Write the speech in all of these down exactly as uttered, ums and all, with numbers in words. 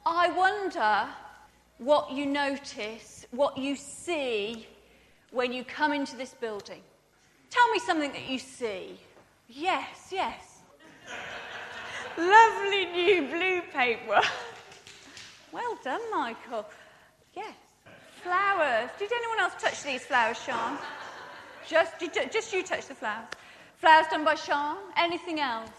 I wonder what you notice, what you see when you come into this building. Tell me something that you see. Yes, yes. Lovely new blue paper. Well done, Michael. Yes. Flowers. Did anyone else touch these flowers, Sean? Just, did, just you touch the flowers. Flowers done by Sean. Anything else?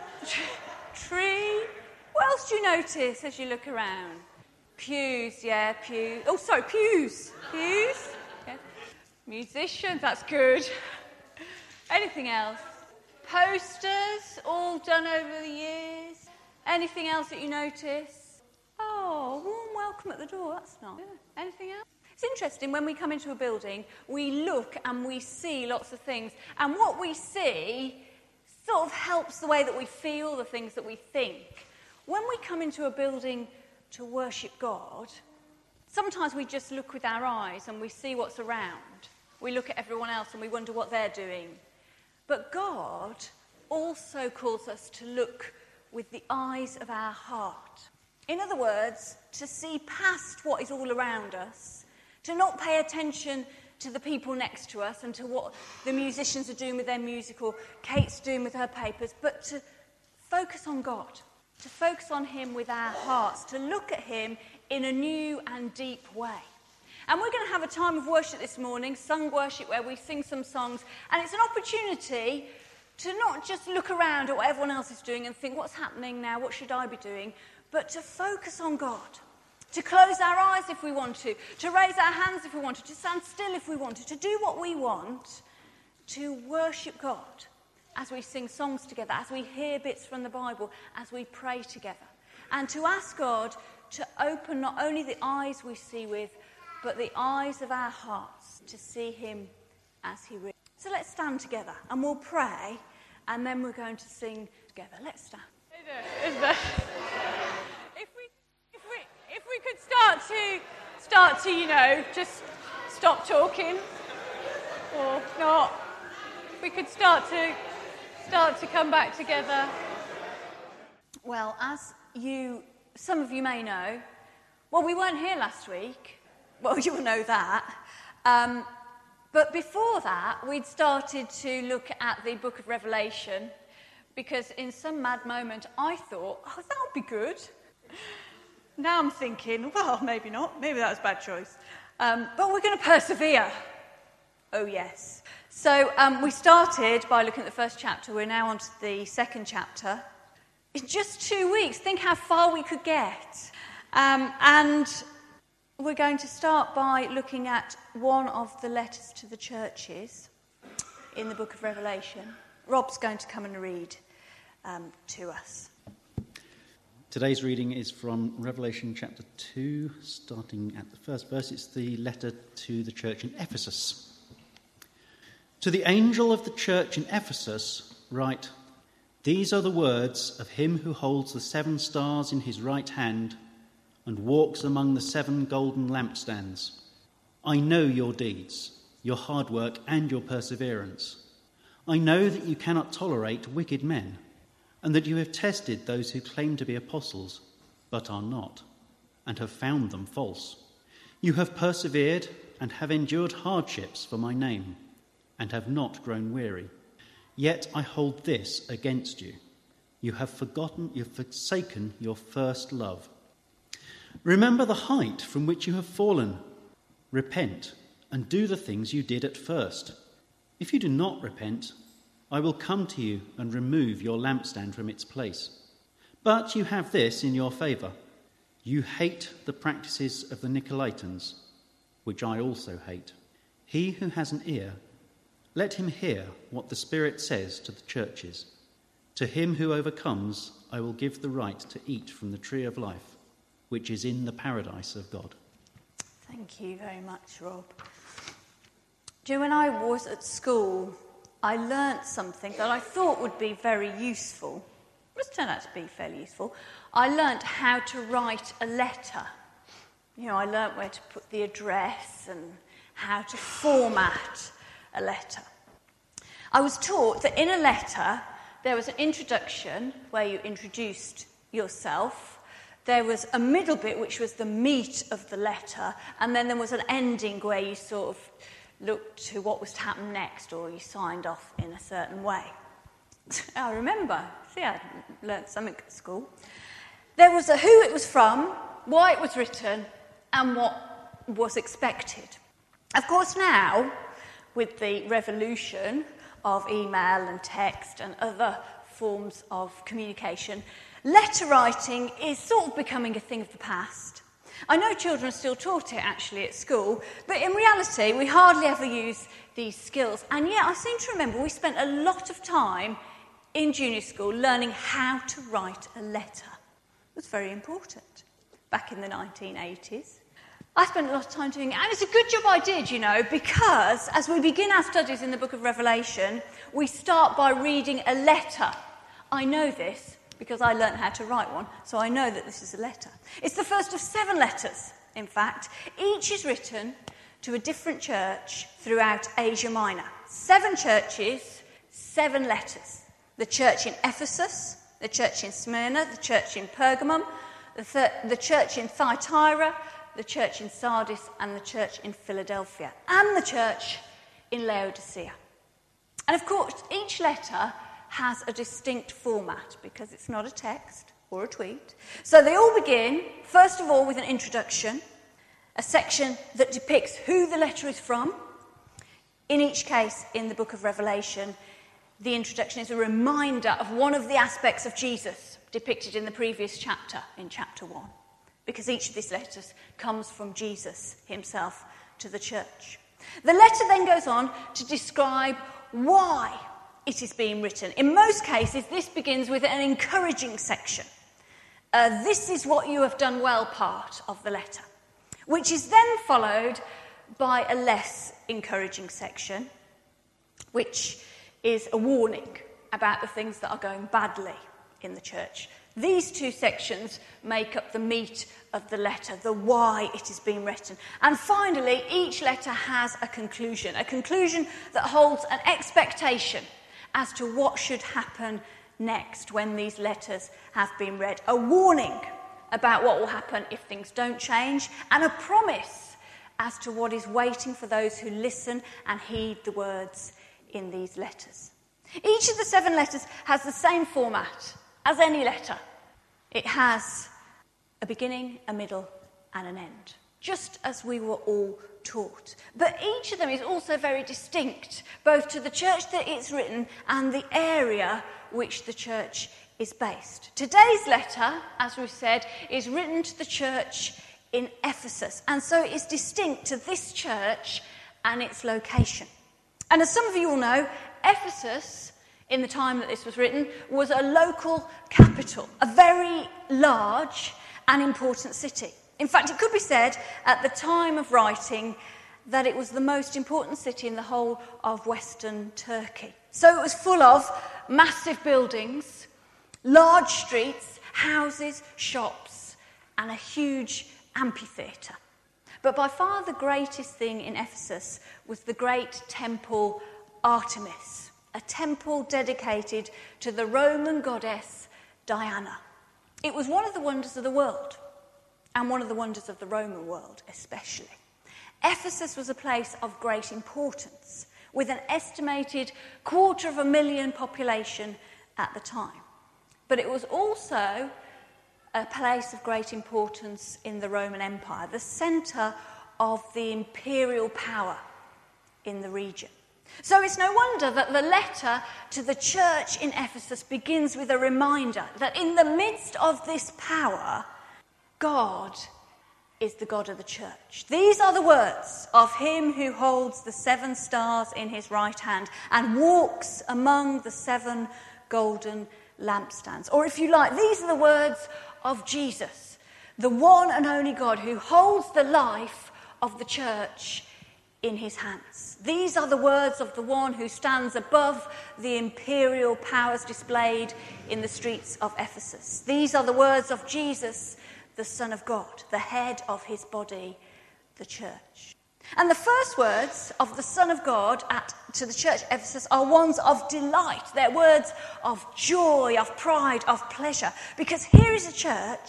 Tree. What else do you notice as you look around? Pews, yeah, pews. Oh, sorry, pews. Pews. Yeah. Musicians, that's good. Anything else? Posters, all done over the years. Anything else that you notice? Oh, warm welcome at the door, that's nice. Yeah. Anything else? It's interesting, when we come into a building, we look and we see lots of things. And what we see sort of helps the way that we feel, the things that we think. When we come into a building to worship God, sometimes we just look with our eyes and we see what's around. We look at everyone else and we wonder what they're doing. But God also calls us to look with the eyes of our heart. In other words, to see past what is all around us, to not pay attention to the people next to us and to what the musicians are doing with their music or Kate's doing with her papers, but to focus on God, to focus on him with our hearts, to look at him in a new and deep way. And we're going to have a time of worship this morning, sung worship, where we sing some songs, and it's an opportunity to not just look around at what everyone else is doing and think, what's happening now, what should I be doing, but to focus on God. To close our eyes if we want to, to raise our hands if we want to, to stand still if we want to, to do what we want, to worship God as we sing songs together, as we hear bits from the Bible, as we pray together. And to ask God to open not only the eyes we see with, but the eyes of our hearts to see him as he really is. So let's stand together and we'll pray, and then we're going to sing together. Let's stand. Is there... If we, if we, if we could start to, start to, you know, just stop talking, or not. If we could start to, start to come back together. Well, as you, some of you may know, well, we weren't here last week. Well, you'll know that. Um, but before that, we'd started to look at the book of Revelation, because in some mad moment, I thought, oh, that would be good. Now I'm thinking, well, maybe not. Maybe that was a bad choice. Um, but we're going to persevere. Oh, yes. So um, we started by looking at the first chapter. We're now on to the second chapter. In just two weeks, think how far we could get. Um, and we're going to start by looking at one of the letters to the churches in the book of Revelation. Rob's going to come and read um, to us. Today's reading is from Revelation chapter two, starting at the first verse. It's the letter to the church in Ephesus. To the angel of the church in Ephesus, write, "These are the words of him who holds the seven stars in his right hand and walks among the seven golden lampstands. I know your deeds, your hard work and your perseverance. I know that you cannot tolerate wicked men, and that you have tested those who claim to be apostles, but are not, and have found them false. You have persevered and have endured hardships for my name, and have not grown weary. Yet I hold this against you. You have forgotten, you have forsaken your first love. Remember the height from which you have fallen. Repent and do the things you did at first. If you do not repent, I will come to you and remove your lampstand from its place. But you have this in your favour. You hate the practices of the Nicolaitans, which I also hate. He who has an ear, let him hear what the Spirit says to the churches. To him who overcomes, I will give the right to eat from the tree of life, which is in the paradise of God." Thank you very much, Rob. Do you know, when I was at school, I learnt something that I thought would be very useful. It was turned out to be fairly useful. I learnt how to write a letter. You know, I learnt where to put the address and how to format a letter. I was taught that in a letter there was an introduction where you introduced yourself. there was a middle bit which was the meat of the letter, and then there was an ending where you sort of looked to what was to happen next, or you signed off in a certain way. I remember, see, I learnt something at school. There was a who it was from, why it was written, and what was expected. Of course, now, with the revolution of email and text and other forms of communication, letter writing is sort of becoming a thing of the past. I know children are still taught it actually at school, but in reality we hardly ever use these skills. And yet I seem to remember we spent a lot of time in junior school learning how to write a letter. It was very important back in the nineteen eighties. I spent a lot of time doing it, and it's a good job I did, you know, because as we begin our studies in the book of Revelation, we start by reading a letter. I know this because I learnt how to write one, so I know that this is a letter. It's the first of seven letters, in fact. Each is written to a different church throughout Asia Minor. Seven churches, seven letters. The church in Ephesus, the church in Smyrna, the church in Pergamum, the, th- the church in Thyatira, the church in Sardis, and the church in Philadelphia, and the church in Laodicea. And of course, each letter has a distinct format because it's not a text or a tweet. So they all begin, first of all, with an introduction, a section that depicts who the letter is from. In each case, in the book of Revelation, the introduction is a reminder of one of the aspects of Jesus depicted in the previous chapter, in chapter one, because each of these letters comes from Jesus himself to the church. The letter then goes on to describe why it is being written. In most cases, this begins with an encouraging section. Uh, this is what you have done well part of the letter, which is then followed by a less encouraging section, which is a warning about the things that are going badly in the church. These two sections make up the meat of the letter, the why it is being written. And finally, each letter has a conclusion, a conclusion that holds an expectation as to what should happen next when these letters have been read. A warning about what will happen if things don't change, and a promise as to what is waiting for those who listen and heed the words in these letters. Each of the seven letters has the same format as any letter. It has a beginning, a middle, and an end, just as we were all taught. But each of them is also very distinct, both to the church that it's written and the area which the church is based. Today's letter, as we've said, is written to the church in Ephesus, and so it is distinct to this church and its location. And as some of you will know, Ephesus, in the time that this was written, was a local capital, a very large and important city. In fact, it could be said at the time of writing that it was the most important city in the whole of Western Turkey. So it was full of massive buildings, large streets, houses, shops, and a huge amphitheatre. But by far the greatest thing in Ephesus was the great temple Artemis, a temple dedicated to the Roman goddess Diana. It was one of the wonders of the world, and one of the wonders of the Roman world especially. Ephesus was a place of great importance, with an estimated quarter of a million population at the time. But it was also a place of great importance in the Roman Empire, the centre of the imperial power in the region. So it's no wonder that the letter to the church in Ephesus begins with a reminder that in the midst of this power, God is the God of the church. These are the words of him who holds the seven stars in his right hand and walks among the seven golden lampstands. Or if you like, these are the words of Jesus, the one and only God who holds the life of the church in his hands. These are the words of the one who stands above the imperial powers displayed in the streets of Ephesus. These are the words of Jesus, the Son of God, the head of his body, the church. And the first words of the Son of God at, to the church at Ephesus are ones of delight. They're words of joy, of pride, of pleasure. Because here is a church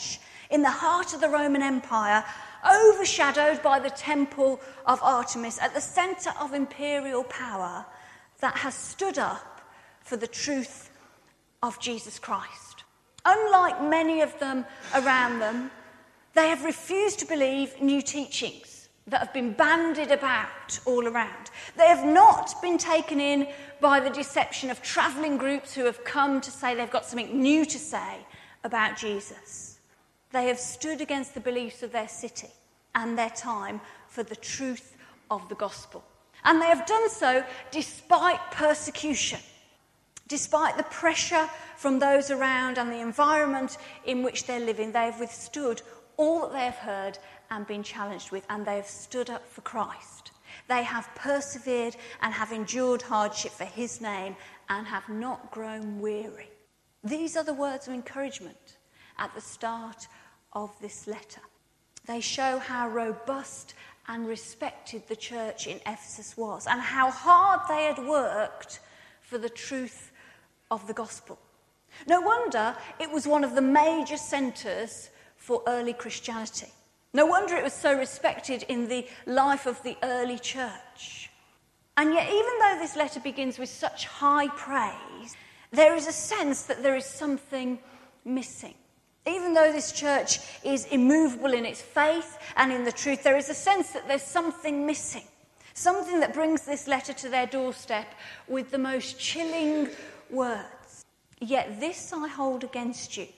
in the heart of the Roman Empire, overshadowed by the temple of Artemis, at the centre of imperial power, that has stood up for the truth of Jesus Christ. Unlike many of them around them, they have refused to believe new teachings that have been bandied about all around. They have not been taken in by the deception of travelling groups who have come to say they've got something new to say about Jesus. They have stood against the beliefs of their city and their time for the truth of the gospel. And they have done so despite persecution, despite the pressure from those around and the environment in which they're living. They have withstood all that they have heard and been challenged with, and they have stood up for Christ. They have persevered and have endured hardship for his name and have not grown weary. These are the words of encouragement at the start of this letter. They show how robust and respected the church in Ephesus was, and how hard they had worked for the truth of the gospel. No wonder it was one of the major centres for early Christianity. No wonder it was so respected in the life of the early church. And yet, even though this letter begins with such high praise, there is a sense that there is something missing. Even though this church is immovable in its faith and in the truth, there is a sense that there's something missing. Something that brings this letter to their doorstep with the most chilling words. Yet this I hold against you.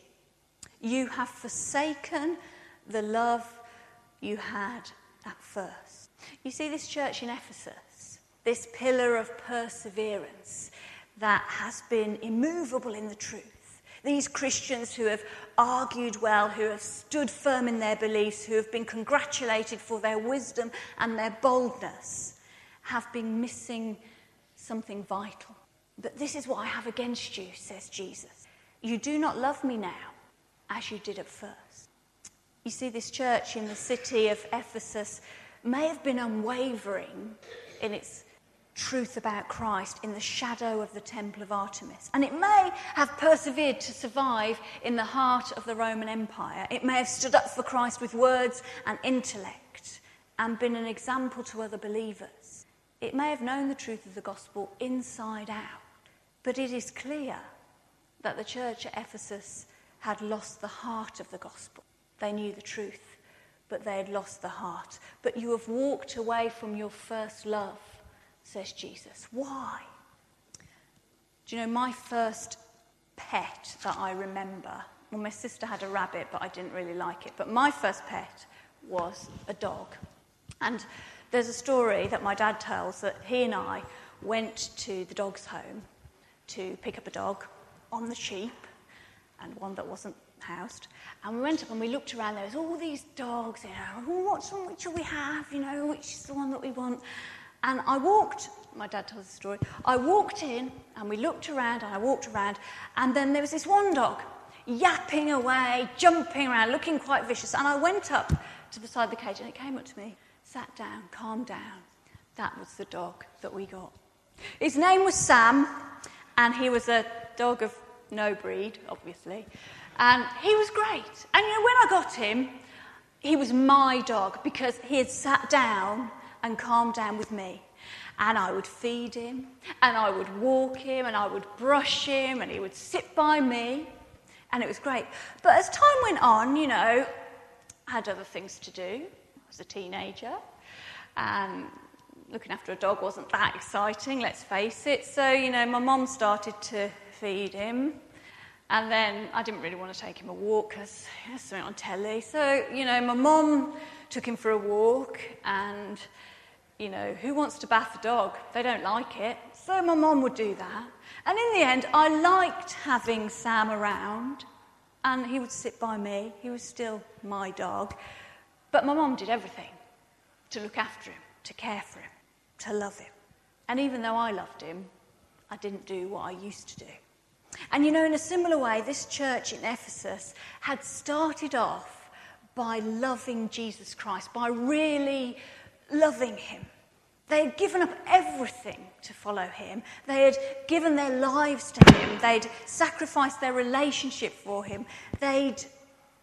You have forsaken the love you had at first. You see, this church in Ephesus, this pillar of perseverance that has been immovable in the truth, these Christians who have argued well, who have stood firm in their beliefs, who have been congratulated for their wisdom and their boldness, have been missing something vital. But this is what I have against you, says Jesus. You do not love me now as you did at first. You see, this church in the city of Ephesus may have been unwavering in its truth about Christ in the shadow of the temple of Artemis. And it may have persevered to survive in the heart of the Roman Empire. It may have stood up for Christ with words and intellect and been an example to other believers. It may have known the truth of the gospel inside out. But it is clear that the church at Ephesus had lost the heart of the gospel. They knew the truth, but they had lost the heart. But you have walked away from your first love, says Jesus. Why? Do you know, my first pet that I remember, well, my sister had a rabbit, but I didn't really like it. But my first pet was a dog. And there's a story that my dad tells that he and I went to the dog's home to pick up a dog on the sheep, and one that wasn't housed. And we went up and we looked around. There was all these dogs, you know. Oh, what's one? Which shall we have? You know, which is the one that we want? And I walked, my dad tells the story, I walked in and we looked around and I walked around, and then there was this one dog yapping away, jumping around, looking quite vicious. And I went up to the side of the cage and it came up to me, sat down, calmed down. That was the dog that we got. His name was Sam, and he was a dog of no breed, obviously. And he was great. And, you know, when I got him, he was my dog because he had sat down and calmed down with me. And I would feed him, and I would walk him, and I would brush him, and he would sit by me. And it was great. But as time went on, you know, I had other things to do. I was a teenager, and looking after a dog wasn't that exciting, let's face it. So, you know, my mum started to feed him. And then I didn't really want to take him a walk because there's something on telly. So, you know, my mum took him for a walk, and, you know, who wants to bath a dog? They don't like it. So my mum would do that. And in the end, I liked having Sam around, and he would sit by me. He was still my dog. But my mum did everything to look after him, to care for him, to love him. And even though I loved him, I didn't do what I used to do. And you know, in a similar way, this church in Ephesus had started off by loving Jesus Christ, by really loving him. They had given up everything to follow him. They had given their lives to him. They'd sacrificed their relationship for him. They'd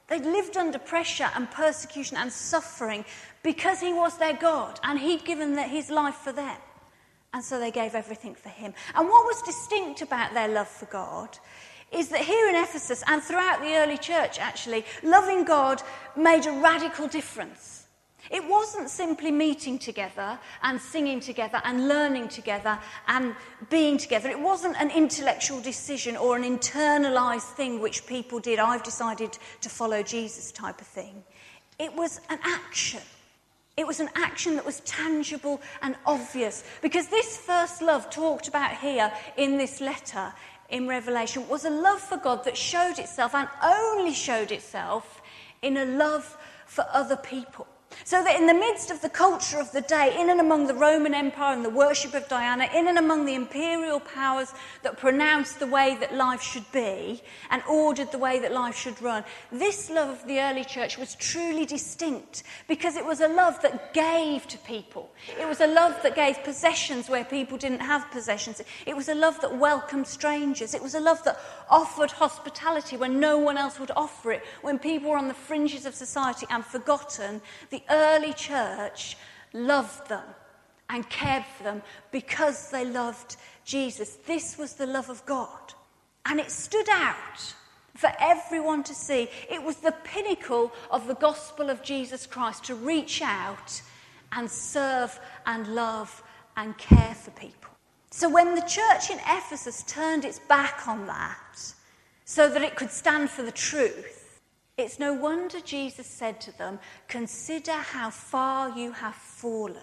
They'd lived under pressure and persecution and suffering because he was their God and he'd given his life for them. And so they gave everything for him. And what was distinct about their love for God is that here in Ephesus and throughout the early church, actually, loving God made a radical difference. It wasn't simply meeting together and singing together and learning together and being together. It wasn't an intellectual decision or an internalised thing which people did. I've decided to follow Jesus type of thing. It was an action. It was an action that was tangible and obvious. Because this first love talked about here in this letter in Revelation was a love for God that showed itself and only showed itself in a love for other people. So that in the midst of the culture of the day, in and among the Roman Empire and the worship of Diana, in and among the imperial powers that pronounced the way that life should be and ordered the way that life should run, this love of the early church was truly distinct because it was a love that gave to people. It was a love that gave possessions where people didn't have possessions. It was a love that welcomed strangers. It was a love that offered hospitality when no one else would offer it, when people were on the fringes of society and forgotten. The early church loved them and cared for them because they loved Jesus. This was the love of God. And it stood out for everyone to see. It was the pinnacle of the gospel of Jesus Christ to reach out and serve and love and care for people. So when the church in Ephesus turned its back on that so that it could stand for the truth, it's no wonder Jesus said to them, "Consider how far you have fallen.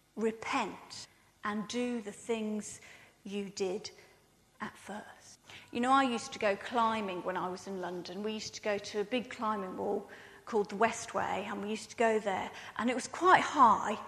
Repent and do the things you did at first." You know, I used to go climbing when I was in London. We used to go to a big climbing wall called the Westway, and we used to go there. And it was quite high.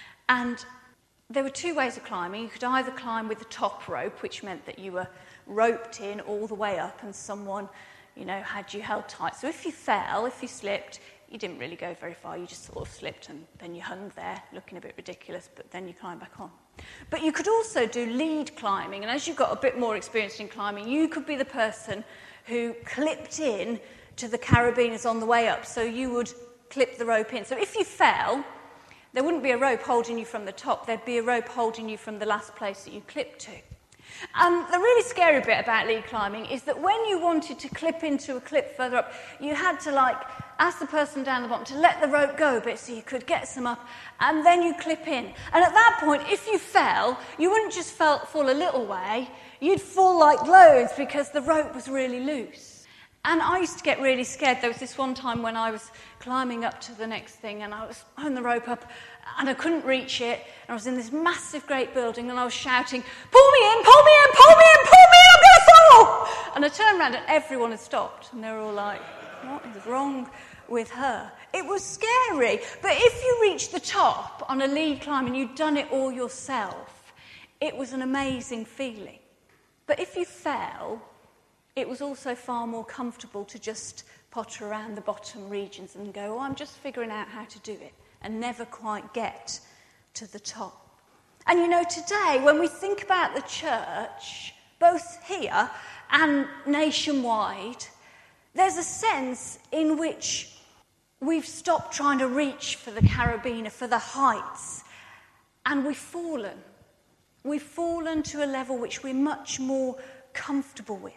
And there were two ways of climbing. You could either climb with the top rope, which meant that you were roped in all the way up and someone, you know, had you held tight. So if you fell, if you slipped, you didn't really go very far. You just sort of slipped and then you hung there, looking a bit ridiculous, but then you climb back on. But you could also do lead climbing. And as you got a bit more experienced in climbing, you could be the person who clipped in to the carabiners on the way up. So you would clip the rope in. So if you fell, there wouldn't be a rope holding you from the top. There'd be a rope holding you from the last place that you clipped to. And the really scary bit about lead climbing is that when you wanted to clip into a clip further up, you had to, like, ask the person down the bottom to let the rope go a bit so you could get some up, and then you clip in. And at that point, if you fell, you wouldn't just fall, fall a little way, you'd fall like loads because the rope was really loose. And I used to get really scared. There was this one time when I was climbing up to the next thing and I was holding the rope up and I couldn't reach it. And I was in this massive, great building and I was shouting, "Pull me in, pull me in, pull me in, pull me in, I'm going to fall!" And I turned around and everyone had stopped. And they were all like, "What is wrong with her?" It was scary. But if you reached the top on a lead climb and you'd done it all yourself, it was an amazing feeling. But if you fell, it was also far more comfortable to just potter around the bottom regions and go, "Oh, I'm just figuring out how to do it," and never quite get to the top. And you know, today, when we think about the church, both here and nationwide, there's a sense in which we've stopped trying to reach for the carabiner, for the heights, and we've fallen. We've fallen to a level which we're much more comfortable with.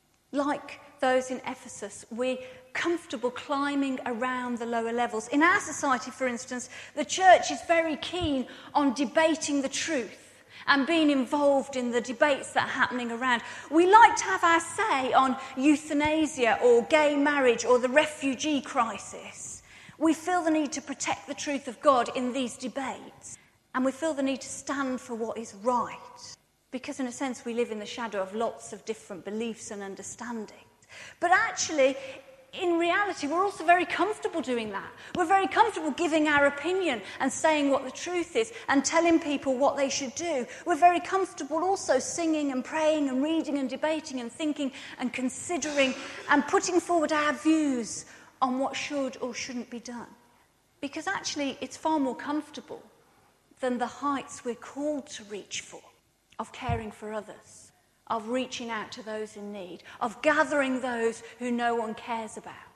Like those in Ephesus, we're comfortable climbing around the lower levels. In our society, for instance, the church is very keen on debating the truth and being involved in the debates that are happening around. We like to have our say on euthanasia or gay marriage or the refugee crisis. We feel the need to protect the truth of God in these debates, and we feel the need to stand for what is right. Because in a sense we live in the shadow of lots of different beliefs and understandings. But actually, in reality, we're also very comfortable doing that. We're very comfortable giving our opinion and saying what the truth is and telling people what they should do. We're very comfortable also singing and praying and reading and debating and thinking and considering and putting forward our views on what should or shouldn't be done. Because actually, it's far more comfortable than the heights we're called to reach for. Of caring for others, of reaching out to those in need, of gathering those who no one cares about.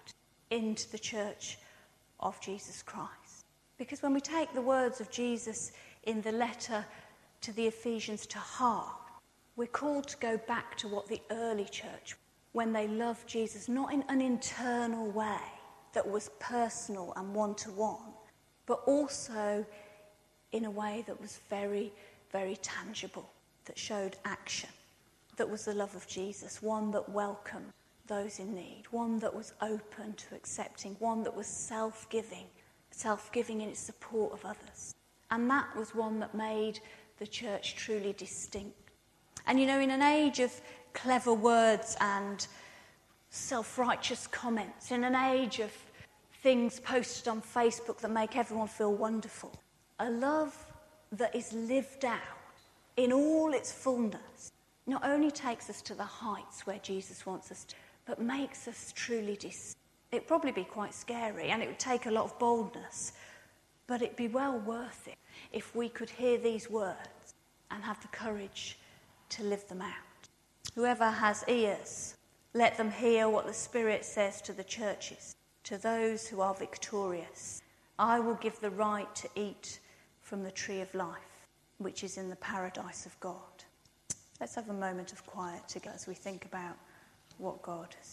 into the church of Jesus Christ. Because when we take the words of Jesus in the letter to the Ephesians to heart, we're called to go back to what the early church, when they loved Jesus, not in an internal way that was personal and one-to-one, but also in a way that was very, very tangible, that showed action, that was the love of Jesus, one that welcomed those in need, one that was open to accepting, one that was self-giving, self-giving in its support of others. And that was one that made the church truly distinct. And you know, in an age of clever words and self-righteous comments, in an age of things posted on Facebook that make everyone feel wonderful, a love that is lived out in all its fullness not only takes us to the heights where Jesus wants us to, but makes us truly distinct. It'd probably be quite scary and it would take a lot of boldness, but it'd be well worth it if we could hear these words and have the courage to live them out. Whoever has ears, let them hear what the Spirit says to the churches. To those who are victorious, I will give the right to eat from the tree of life, which is in the paradise of God. Let's have a moment of quiet together as we think about what God has.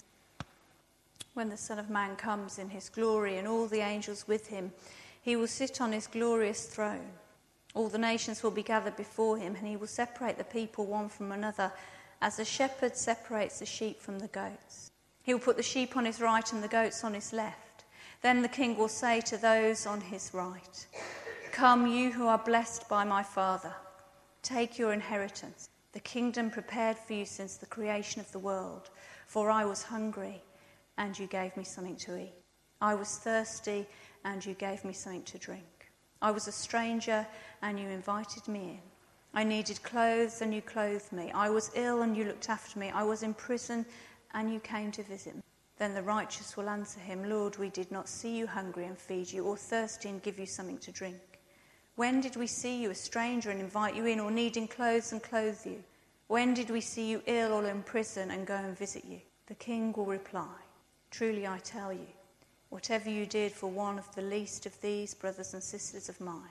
When the Son of Man comes in his glory and all the angels with him, he will sit on his glorious throne. All the nations will be gathered before him, and he will separate the people one from another, as a shepherd separates the sheep from the goats. He will put the sheep on his right and the goats on his left. Then the king will say to those on his right, "Come, you who are blessed by my Father, take your inheritance, the kingdom prepared for you since the creation of the world. For I was hungry, and you gave me something to eat. I was thirsty, and you gave me something to drink. I was a stranger, and you invited me in. I needed clothes, and you clothed me. I was ill, and you looked after me. I was in prison, and you came to visit me." Then the righteous will answer him, "Lord, we did not see you hungry and feed you, or thirsty and give you something to drink. When did we see you a stranger and invite you in, or needing clothes and clothe you? When did we see you ill or in prison and go and visit you?" The king will reply, "Truly I tell you, whatever you did for one of the least of these brothers and sisters of mine."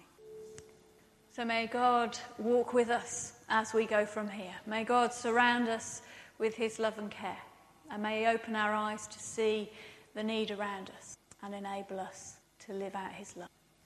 So may God walk with us as we go from here. May God surround us with his love and care. And may he open our eyes to see the need around us and enable us to live out his love.